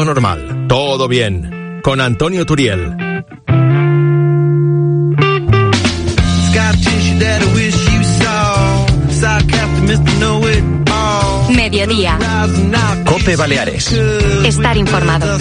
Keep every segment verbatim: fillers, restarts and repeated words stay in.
normal, todo bien. Con Antonio Turiel. Mediodía. COPE Baleares. Estar informado.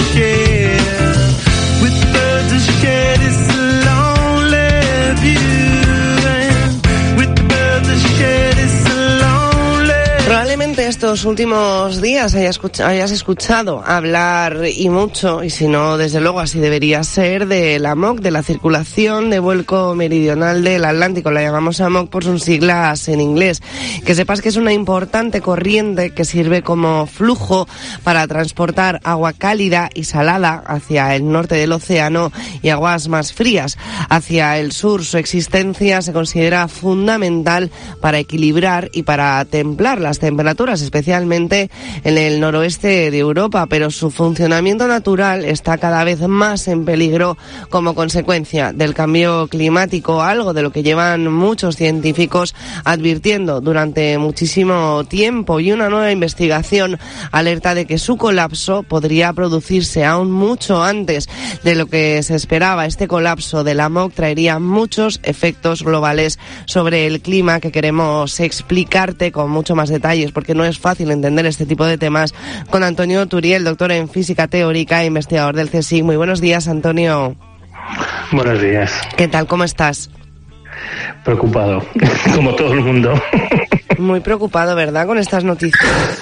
Probablemente estos últimos días hayas escuchado, hayas escuchado hablar y mucho, y si no, desde luego así debería ser, de la M O C, de la circulación de vuelco meridional del Atlántico. La llamamos A M O C por sus siglas en inglés. Que sepas que es una importante corriente que sirve como flujo para transportar agua cálida y salada hacia el norte del océano y aguas más frías hacia el sur. Su existencia se considera fundamental para equilibrar y para templar las temperaturas, especialmente en el noroeste de Europa, pero su funcionamiento natural está cada vez más en peligro como consecuencia del cambio climático, algo de lo que llevan muchos científicos advirtiendo durante muchísimo tiempo, y una nueva investigación alerta de que su colapso podría producirse aún mucho antes de lo que se esperaba. Este colapso de la M O C traería muchos efectos globales sobre el clima que queremos explicarte con mucho más detalle, porque no es fácil entender este tipo de temas, con Antonio Turiel, doctor en física teórica e investigador del CSIC. Muy buenos días, Antonio. Buenos días. ¿Qué tal? ¿Cómo estás? Preocupado, como todo el mundo. Muy preocupado, ¿verdad?, con estas noticias.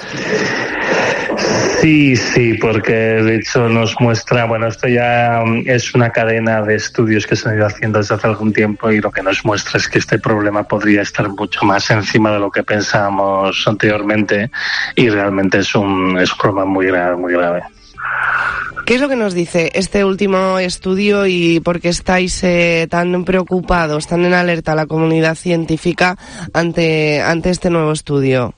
Sí, sí, porque de hecho nos muestra, bueno, esto ya es una cadena de estudios que se han ido haciendo desde hace algún tiempo, y lo que nos muestra es que este problema podría estar mucho más encima de lo que pensábamos anteriormente, y realmente es un, es un problema muy grave, muy grave. ¿Qué es lo que nos dice este último estudio y por qué estáis eh, tan preocupados, tan en alerta la comunidad científica ante, ante este nuevo estudio?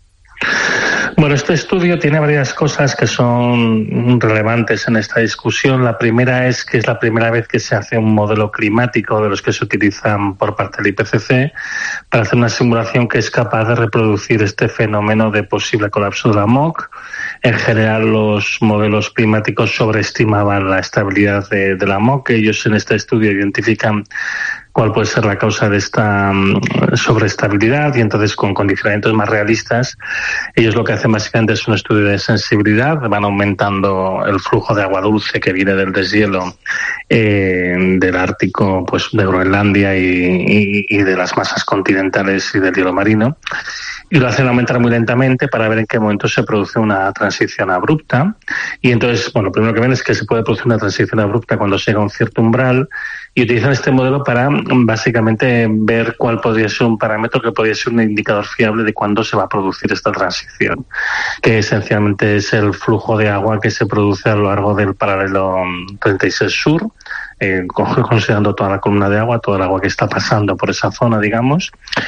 Bueno, este estudio tiene varias cosas que son relevantes en esta discusión. La primera es que es la primera vez que se hace un modelo climático de los que se utilizan por parte del I P C C para hacer una simulación que es capaz de reproducir este fenómeno de posible colapso de la M O C. En general, los modelos climáticos sobreestimaban la estabilidad de, de la M O C. Ellos en este estudio identifican cuál puede ser la causa de esta um, sobreestabilidad, y entonces con condicionamientos más realistas ellos lo que hacen básicamente es un estudio de sensibilidad. Van aumentando el flujo de agua dulce que viene del deshielo eh, del Ártico, pues de Groenlandia y, y, y de las masas continentales y del hielo marino, y lo hacen aumentar muy lentamente para ver en qué momento se produce una transición abrupta. Y entonces, bueno, lo primero que ven es que se puede producir una transición abrupta cuando se llega a un cierto umbral, y utilizan este modelo para básicamente ver cuál podría ser un parámetro que podría ser un indicador fiable de cuándo se va a producir esta transición, que esencialmente es el flujo de agua que se produce a lo largo del paralelo treinta y seis sur, eh, considerando toda la columna de agua, todo el agua que está pasando por esa zona, digamos.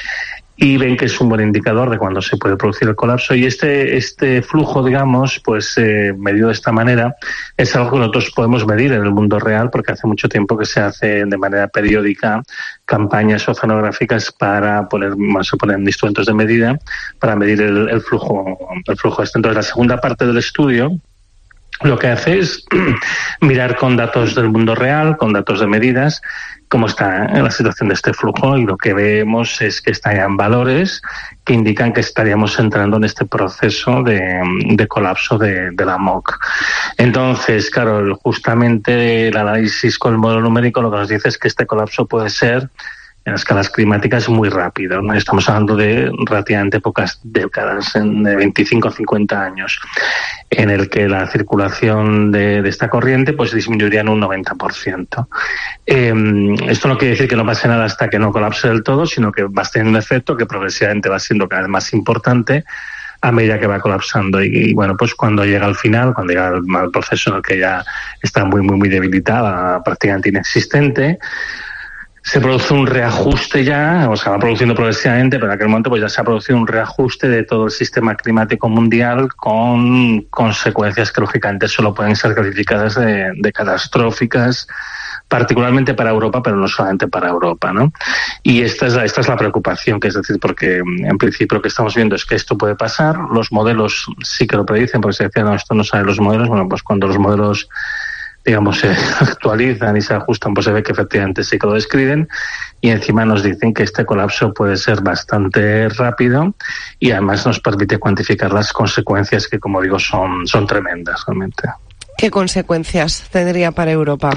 Y ven que es un buen indicador de cuándo se puede producir el colapso. Y este este flujo, digamos, pues eh, medido de esta manera, es algo que nosotros podemos medir en el mundo real, porque hace mucho tiempo que se hace de manera periódica campañas oceanográficas para poner, se ponen instrumentos de medida para medir el, el flujo el flujo este. Entonces, la segunda parte del estudio lo que hace es mirar con datos del mundo real, con datos de medidas, cómo está la situación de este flujo, y lo que vemos es que está en valores que indican que estaríamos entrando en este proceso de, de colapso de, de la M O C. Entonces, claro, justamente el análisis con el modelo numérico lo que nos dice es que este colapso puede ser en escalas climáticas muy rápido, ¿no? Estamos hablando de relativamente pocas décadas, en de veinticinco a cincuenta años, en el que la circulación de, de esta corriente pues disminuiría en un noventa por ciento. Eh, esto no quiere decir que no pase nada hasta que no colapse del todo, sino que va teniendo un efecto que progresivamente va siendo cada vez más importante a medida que va colapsando. Y, y bueno, pues cuando llega al final, cuando llega al, al proceso en el que ya está muy, muy, muy debilitada, prácticamente inexistente, se produce un reajuste ya, o sea, va produciendo progresivamente, pero en aquel momento pues ya se ha producido un reajuste de todo el sistema climático mundial con consecuencias que lógicamente solo pueden ser calificadas de, de catastróficas, particularmente para Europa, pero no solamente para Europa, ¿no? Y esta es la, esta es la preocupación, que es decir, porque en principio lo que estamos viendo es que esto puede pasar, los modelos sí que lo predicen, porque se decía, no, esto no sabe los modelos, bueno, pues cuando los modelos digamos, se actualizan y se ajustan, pues se ve que efectivamente sí que lo describen, y encima nos dicen que este colapso puede ser bastante rápido y además nos permite cuantificar las consecuencias que, como digo, son, son tremendas realmente. ¿Qué consecuencias tendría para Europa?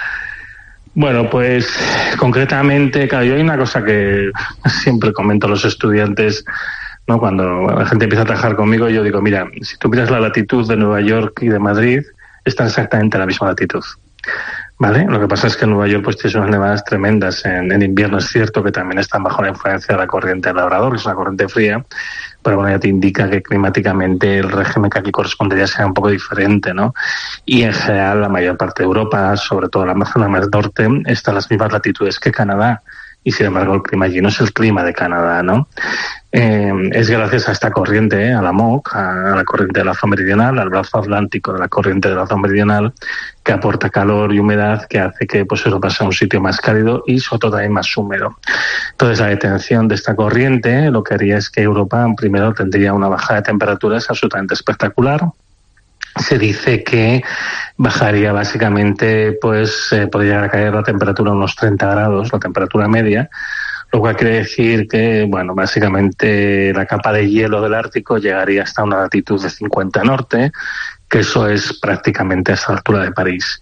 Bueno, pues concretamente, claro, yo hay una cosa que siempre comento a los estudiantes, ¿no? Cuando la gente empieza a trabajar conmigo, yo digo, mira, si tú miras la latitud de Nueva York y de Madrid, están exactamente a la misma latitud, ¿vale? Lo que pasa es que en Nueva York pues tiene unas nevadas tremendas en, en invierno. Es cierto que también están bajo la influencia de la corriente del Labrador, que es una corriente fría, pero bueno, ya te indica que climáticamente el régimen que aquí correspondería sea un poco diferente, ¿no? Y en general la mayor parte de Europa, sobre todo la zona más norte, está en las mismas latitudes que Canadá, y sin embargo el clima allí no es el clima de Canadá, ¿no? Eh, es gracias a esta corriente, eh, a la M O C, a, a la corriente del lazo meridional, al brazo atlántico de la corriente del lazo meridional, que aporta calor y humedad, que hace que pues Europa sea un sitio más cálido y sobre todo también más húmedo. Entonces la detención de esta corriente lo que haría es que Europa primero tendría una bajada de temperaturas absolutamente espectacular. Se dice que bajaría básicamente, pues eh, podría llegar a caer la temperatura a unos treinta grados, la temperatura media, lo cual quiere decir que, bueno, básicamente la capa de hielo del Ártico llegaría hasta una latitud de cincuenta norte, que eso es prácticamente a esa altura de París.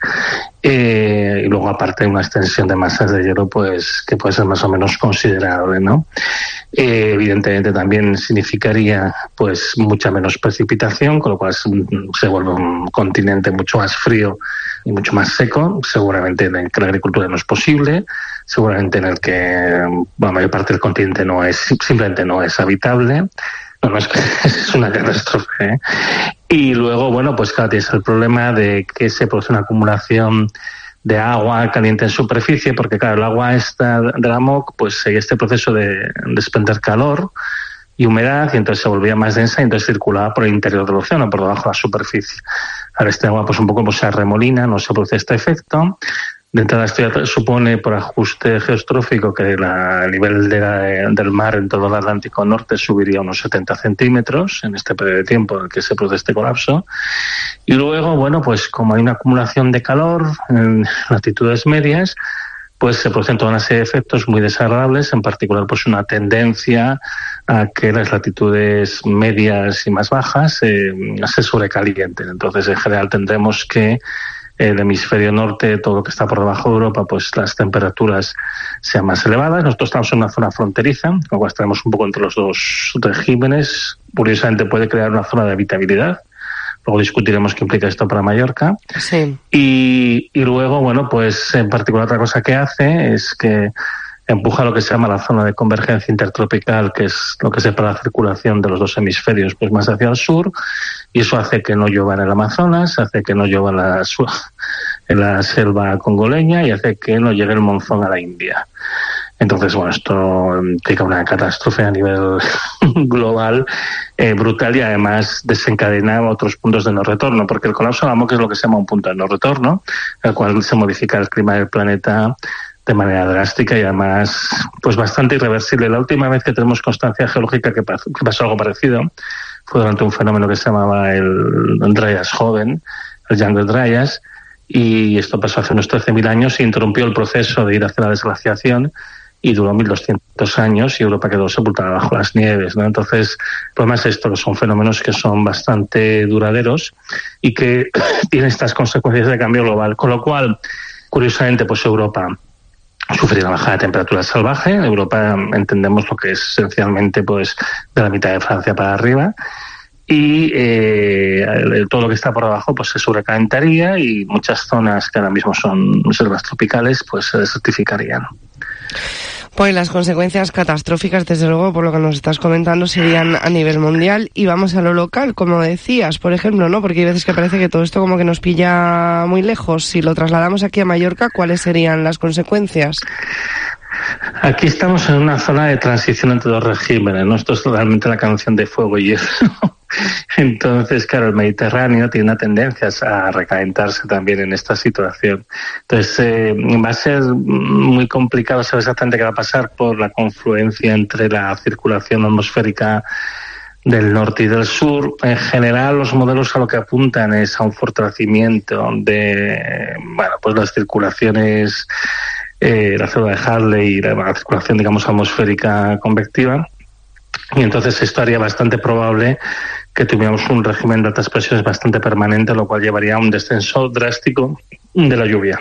Eh, y luego, aparte, una extensión de masas de hielo, pues que puede ser más o menos considerable, ¿no? Eh, evidentemente también significaría pues mucha menos precipitación, con lo cual se vuelve un continente mucho más frío y mucho más seco, seguramente en el que la agricultura no es posible, seguramente en el que la mayor parte del continente no es, simplemente no es habitable. No, no, es que es una catástrofe, ¿eh? Y luego, bueno, pues claro, tienes el problema de que se produce una acumulación de agua caliente en superficie, porque claro, el agua esta de la M O C pues seguía este proceso de desprender calor y humedad, y entonces se volvía más densa y entonces circulaba por el interior del océano, por debajo de la superficie. Ahora este agua pues un poco pues se arremolina, no se produce este efecto. De entrada, esto ya supone, por ajuste geostrófico, que la, el nivel de la, del mar en todo el Atlántico Norte subiría unos setenta centímetros en este periodo de tiempo en el que se produce este colapso. Y luego, bueno, pues como hay una acumulación de calor en latitudes medias, pues se producen toda una serie de efectos muy desagradables, en particular pues una tendencia a que las latitudes medias y más bajas eh, se sobrecalienten. Entonces, en general, tendremos que el hemisferio norte, todo lo que está por debajo de Europa, pues las temperaturas sean más elevadas. Nosotros estamos en una zona fronteriza, con lo cual estaremos un poco entre los dos regímenes. Curiosamente puede crear una zona de habitabilidad. Luego discutiremos qué implica esto para Mallorca. Sí. Y, y luego, bueno, pues en particular otra cosa que hace es que empuja lo que se llama la zona de convergencia intertropical, que es lo que separa la circulación de los dos hemisferios pues más hacia el sur, y eso hace que no llueva en el Amazonas, hace que no llueva en la, en la selva congoleña y hace que no llegue el monzón a la India. Entonces, bueno, esto implica una catástrofe a nivel global eh, brutal, y además desencadena otros puntos de no retorno, porque el colapso de la M O C es lo que se llama un punto de no retorno, el cual se modifica el clima del planeta de manera drástica y además pues bastante irreversible. La última vez que tenemos constancia geológica que pasó, que pasó algo parecido fue durante un fenómeno que se llamaba el, el Dryas joven, el Younger Dryas, y esto pasó hace unos trece mil años y interrumpió el proceso de ir hacia la desglaciación y duró mil doscientos años y Europa quedó sepultada bajo las nieves, ¿no? Entonces, el problema es esto, que son fenómenos que son bastante duraderos y que tienen estas consecuencias de cambio global, con lo cual, curiosamente, pues Europa sufrir una bajada de temperatura salvaje. En Europa entendemos lo que es esencialmente pues de la mitad de Francia para arriba, y eh, todo lo que está por abajo pues se sobrecalentaría y muchas zonas que ahora mismo son selvas tropicales pues se desertificarían. Pues las consecuencias catastróficas, desde luego, por lo que nos estás comentando, serían a nivel mundial. Y vamos a lo local, como decías, por ejemplo, ¿no? Porque hay veces que parece que todo esto como que nos pilla muy lejos. Si lo trasladamos aquí a Mallorca, ¿cuáles serían las consecuencias? Aquí estamos en una zona de transición entre dos regímenes, ¿no? Esto es realmente la canción de fuego y hielo. Entonces, claro, el Mediterráneo tiene una tendencia a recalentarse también en esta situación. Entonces, eh, va a ser muy complicado saber exactamente qué va a pasar por la confluencia entre la circulación atmosférica del norte y del sur. En general, los modelos a lo que apuntan es a un fortalecimiento de, bueno, pues las circulaciones, eh, la célula de Hartley y la, la circulación, digamos, atmosférica convectiva. Y entonces esto haría bastante probable que tuviéramos un régimen de altas presiones bastante permanente, lo cual llevaría a un descenso drástico de la lluvia,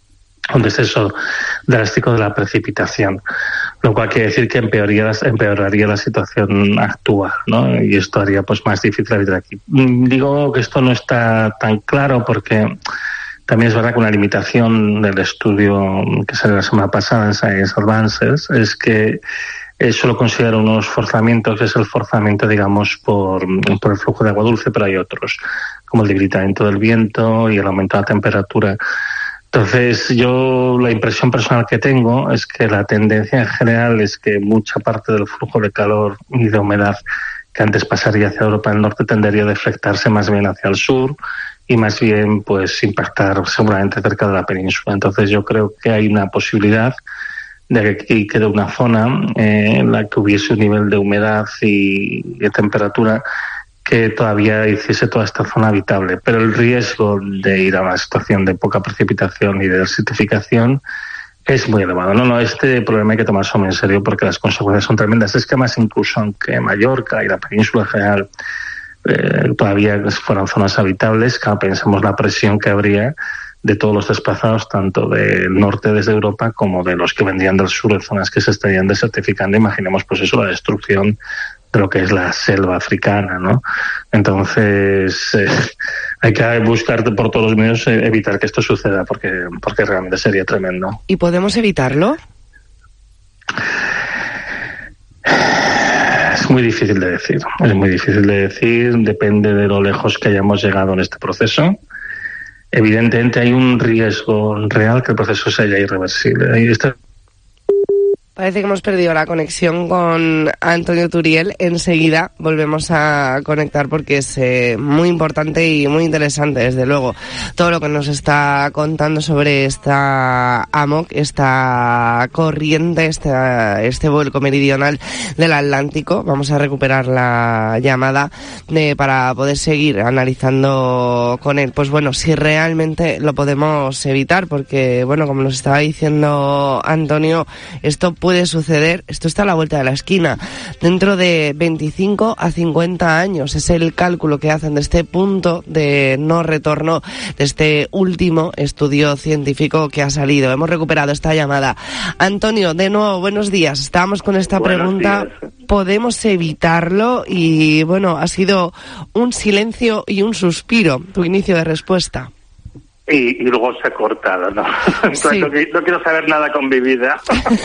un descenso drástico de la precipitación, lo cual quiere decir que empeoraría, empeoraría la situación actual, ¿no? Y esto haría pues más difícil vivir aquí. Digo que esto no está tan claro porque también es verdad que una limitación del estudio que salió la semana pasada en Science Advances es que Eh, solo considero unos forzamientos, es el forzamiento, digamos, por, por el flujo de agua dulce, pero hay otros, como el debilitamiento del viento y el aumento de la temperatura. Entonces, yo la impresión personal que tengo es que la tendencia en general es que mucha parte del flujo de calor y de humedad que antes pasaría hacia Europa del Norte tendería a deflectarse más bien hacia el sur y más bien pues impactar seguramente cerca de la península. Entonces, yo creo que hay una posibilidad de que aquí quede una zona eh, en la que hubiese un nivel de humedad y de temperatura que todavía hiciese toda esta zona habitable. Pero el riesgo de ir a una situación de poca precipitación y de desertificación es muy elevado. No, no, este problema hay que tomárselo en serio porque las consecuencias son tremendas. Es que más incluso aunque Mallorca y la península en general eh, todavía fueran zonas habitables, claro, pensemos la presión que habría de todos los desplazados, tanto del norte desde Europa como de los que vendrían del sur, en zonas que se estarían desertificando. Imaginemos pues eso, la destrucción de lo que es la selva africana, ¿no? Entonces eh, hay que buscar por todos los medios eh, evitar que esto suceda porque, porque realmente sería tremendo. ¿Y podemos evitarlo? Es muy difícil de decir, es muy difícil de decir, depende de lo lejos que hayamos llegado en este proceso. Evidentemente hay un riesgo real que el proceso sea irreversible. Y este... Parece que hemos perdido la conexión con Antonio Turiel. Enseguida volvemos a conectar porque es eh, muy importante y muy interesante, desde luego, todo lo que nos está contando sobre esta A M O C, esta corriente, este, este vuelco meridional del Atlántico. Vamos a recuperar la llamada de, para poder seguir analizando con él. Pues bueno, si realmente lo podemos evitar, porque bueno, como nos estaba diciendo Antonio, esto puede suceder, esto está a la vuelta de la esquina, dentro de veinticinco a cincuenta años, es el cálculo que hacen de este punto de no retorno, de este último estudio científico que ha salido. Hemos recuperado esta llamada. Antonio, de nuevo, buenos días. Estábamos con esta buenos pregunta, días. ¿Podemos evitarlo? Y bueno, ha sido un silencio y un suspiro, tu inicio de respuesta. Y, y luego se ha cortado, ¿no? Sí. no, no quiero saber nada con mi vida.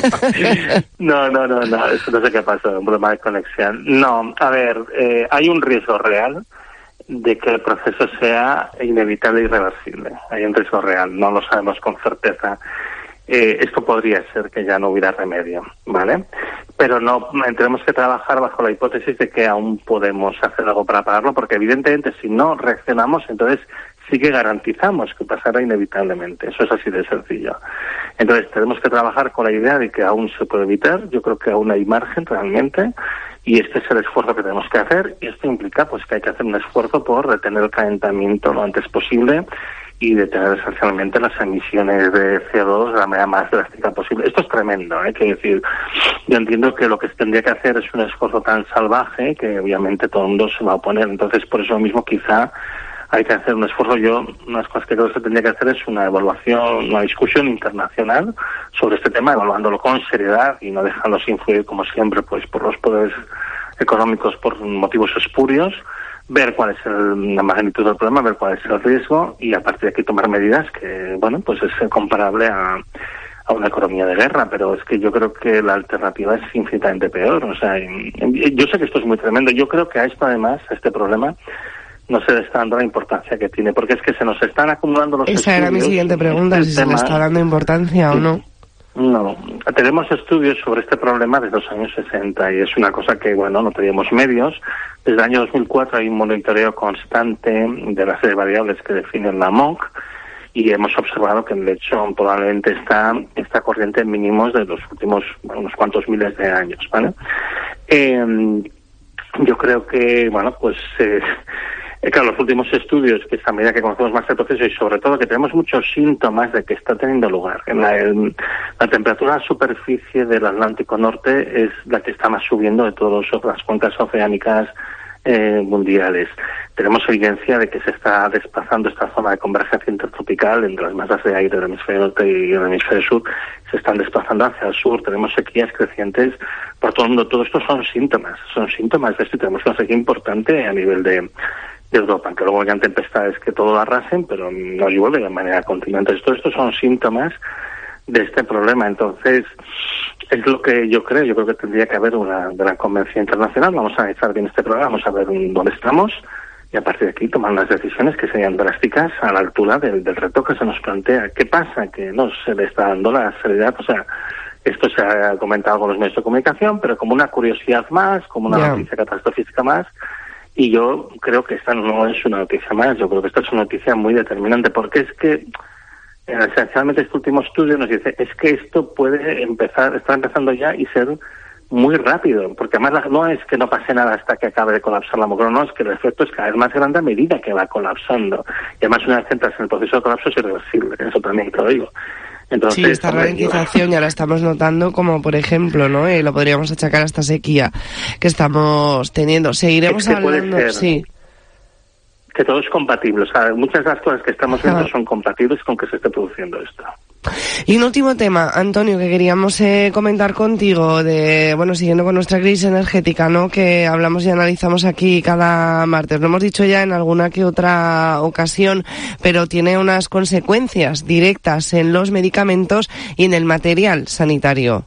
no, no, no, no, eso no sé qué pasó, un problema de conexión. No, a ver, eh, hay un riesgo real de que el proceso sea inevitable e irreversible. Hay un riesgo real, no lo sabemos con certeza. Eh, esto podría ser que ya no hubiera remedio, ¿vale? Pero no, tenemos que trabajar bajo la hipótesis de que aún podemos hacer algo para pararlo, porque evidentemente si no reaccionamos, entonces sí que garantizamos que pasará inevitablemente. Eso es así de sencillo. Entonces tenemos que trabajar con la idea de que aún se puede evitar. Yo creo que aún hay margen realmente y este es el esfuerzo que tenemos que hacer, y esto implica pues que hay que hacer un esfuerzo por detener el calentamiento lo antes posible y detener esencialmente las emisiones de C O dos de la manera más drástica posible. Esto es tremendo, ¿eh? Quiero decir, yo entiendo que lo que se tendría que hacer es un esfuerzo tan salvaje que obviamente todo el mundo se va a oponer. Entonces, por eso mismo quizá hay que hacer un esfuerzo. Yo, unas cosas que creo que se tendría que hacer es una evaluación, una discusión internacional sobre este tema, evaluándolo con seriedad y no dejándose influir, como siempre, pues por los poderes económicos por motivos espurios, ver cuál es el, la magnitud del problema, ver cuál es el riesgo y a partir de aquí tomar medidas que, bueno, pues es comparable a, a una economía de guerra, pero es que yo creo que la alternativa es infinitamente peor. O sea, yo sé que esto es muy tremendo. Yo creo que a esto, además, a este problema, no se le está dando la importancia que tiene, porque es que se nos están acumulando los Esa era mi siguiente pregunta, si se le está dando importancia sí. o no. No, tenemos estudios sobre este problema desde los años sesenta y es una cosa que, bueno, no teníamos medios. Desde el año dos mil cuatro hay un monitoreo constante de las serie de variables que definen la M O C y hemos observado que, de hecho, probablemente está esta corriente en mínimos de los últimos, bueno, unos cuantos miles de años, ¿vale? Eh, yo creo que, bueno, pues... Eh, Eh, claro, los últimos estudios, que es a medida que conocemos más el proceso y sobre todo que tenemos muchos síntomas de que está teniendo lugar. La, el, la temperatura de la superficie del Atlántico Norte es la que está más subiendo de todas las cuencas oceánicas eh, mundiales. Tenemos evidencia de que se está desplazando esta zona de convergencia intertropical entre las masas de aire del hemisferio norte y el hemisferio sur. Se están desplazando hacia el sur. Tenemos sequías crecientes por todo el mundo. Todo esto son síntomas. Son síntomas de esto y tenemos una sequía importante a nivel de... de Europa, que luego hayan tempestades que todo arrasen, pero no llueve de manera continua. Entonces, todo esto son síntomas de este problema. Entonces, es lo que yo creo. Yo creo que tendría que haber una gran convención internacional. Vamos a analizar bien este problema, vamos a ver dónde estamos y a partir de aquí tomar las decisiones que sean drásticas a la altura del, del reto que se nos plantea. ¿Qué pasa? Que no se le está dando la seriedad. O sea, esto se ha comentado con los medios de comunicación, pero como una curiosidad más, como una yeah. noticia catastrófica más. Y yo creo que esta no es una noticia más, yo creo que esta es una noticia muy determinante, porque es que esencialmente este último estudio nos dice es que esto puede empezar, está empezando ya y ser muy rápido, porque además no es que no pase nada hasta que acabe de colapsar la macro, no, es que el efecto es cada vez más grande a medida que va colapsando. Y además una vez entras en el proceso de colapso es irreversible, eso también te lo digo. Entonces, sí, esta ralentización ya la estamos notando, como por ejemplo, ¿no? Eh, lo podríamos achacar a esta sequía que estamos teniendo. Seguiremos es que hablando, puede ser sí. Que todo es compatible, o sea, muchas de las cosas que estamos viendo ah. son compatibles con que se esté produciendo esto. Y un último tema, Antonio, que queríamos eh, comentar contigo, de, bueno, siguiendo con nuestra crisis energética, ¿no? Que hablamos y analizamos aquí cada martes. Lo hemos dicho ya en alguna que otra ocasión, pero tiene unas consecuencias directas en los medicamentos y en el material sanitario.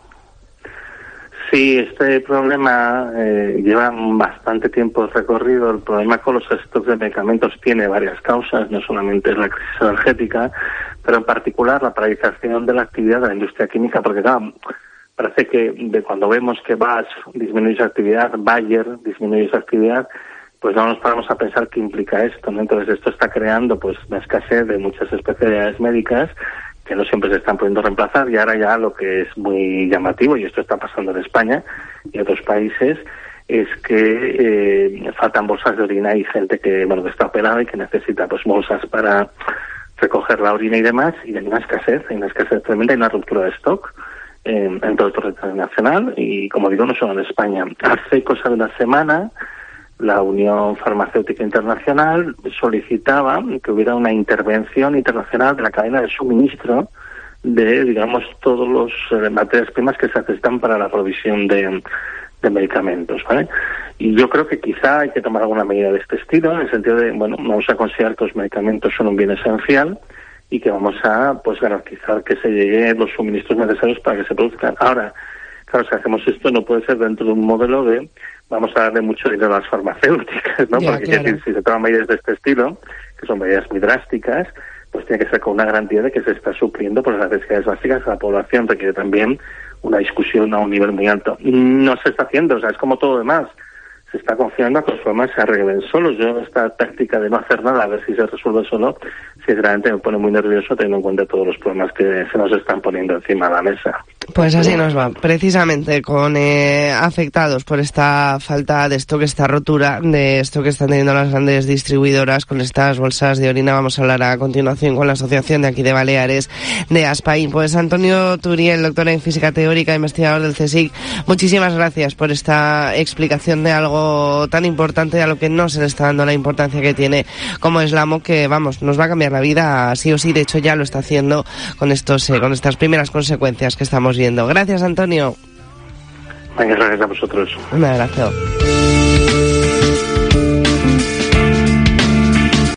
Sí, este problema eh, lleva bastante tiempo recorrido. El problema con los stocks de medicamentos tiene varias causas, no solamente es la crisis energética, pero en particular la paralización de la actividad de la industria química, porque claro, parece que de cuando vemos que B A S F disminuye su actividad, Bayer disminuye su actividad, pues no nos paramos a pensar qué implica esto, ¿no? Entonces esto está creando pues una escasez de muchas especialidades médicas que no siempre se están pudiendo reemplazar, y ahora ya lo que es muy llamativo, y esto está pasando en España y otros países, es que eh, faltan bolsas de orina y gente que, bueno, que está operada y que necesita pues bolsas para recoger la orina y demás, y hay una escasez, hay una escasez tremenda, hay una ruptura de stock eh, en todo el territorio nacional, y como digo, no solo en España. Hace cosa de una semana, la Unión Farmacéutica Internacional solicitaba que hubiera una intervención internacional de la cadena de suministro de, digamos, todos los eh, materias primas que se necesitan para la provisión de, de medicamentos, ¿vale? Y yo creo que quizá hay que tomar alguna medida de este estilo, en el sentido de, bueno, vamos a considerar que los medicamentos son un bien esencial y que vamos a, pues, garantizar que se lleguen los suministros necesarios para que se produzcan. Ahora, claro, si hacemos esto no puede ser dentro de un modelo de vamos a darle mucho dinero a las farmacéuticas, ¿no? Ya, Porque claro. si, si se toman medidas de este estilo, que son medidas muy drásticas, pues tiene que ser con una garantía de que se está supliendo por las necesidades básicas de la población. Requiere también una discusión a un nivel muy alto. No se está haciendo, o sea, es como todo lo demás. Se está confiando a que los problemas se arreglen solos. Yo esta táctica de no hacer nada, a ver si se resuelve solo, sinceramente me pone muy nervioso teniendo en cuenta todos los problemas que se nos están poniendo encima de la mesa. Pues así nos va, precisamente con eh, afectados por esta falta de stock, esta rotura de stock que están teniendo las grandes distribuidoras con estas bolsas de orina. Vamos a hablar a continuación con la asociación de aquí de Baleares, de Aspain. Pues Antonio Turiel, doctor en física teórica, investigador del CSIC, muchísimas gracias por esta explicación de algo tan importante, a lo que no se le está dando la importancia que tiene, como es la M O C, que vamos, nos va a cambiar la vida sí o sí. De hecho ya lo está haciendo con estos, eh, con estas primeras consecuencias que estamos viendo. Gracias, Antonio. Muchas gracias a vosotros. Un abrazo.